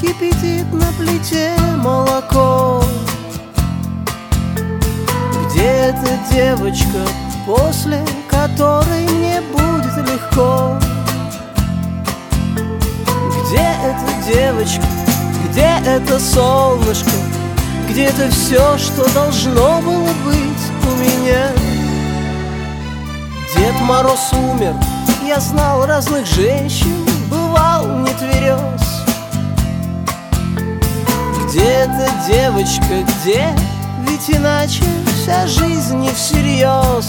кипятит на плите молоко. Где эта девочка, после которой мне будет легко? Где эта девочка, где это солнышко, где-то все, что должно было быть у меня? Дед Мороз умер, я знал разных женщин, бывал не тверез. Где эта девочка, где? Ведь иначе вся жизнь не всерьез.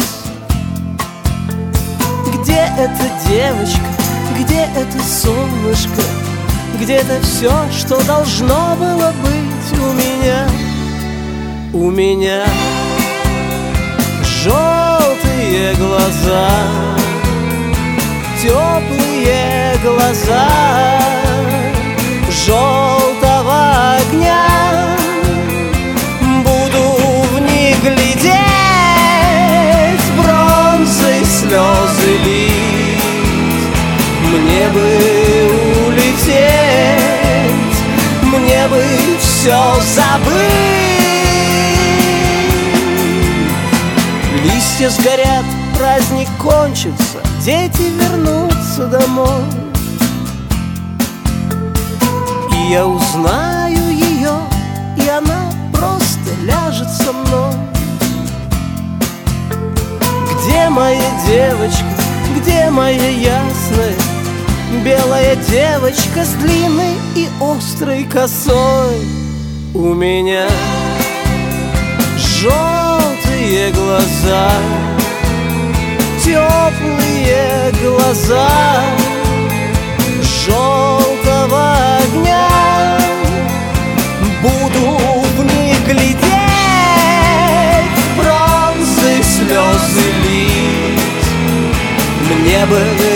Где эта девочка, где это солнышко, где-то все, что должно было быть у меня? У меня желтые глаза, теплые глаза желтого огня. Буду в них глядеть, бронзой слезы лить. Мне бы улететь, мне бы все забыть. Листья сгорят, праздник кончится, дети вернутся домой. И я узнаю ее, и она просто ляжет со мной. Где моя девочка, где моя ясная белая девочка с длинной и острой косой? У меня желтые глаза, теплые глаза желтого огня. Буду в них глядеть, бронзой слезы лить. Мне бы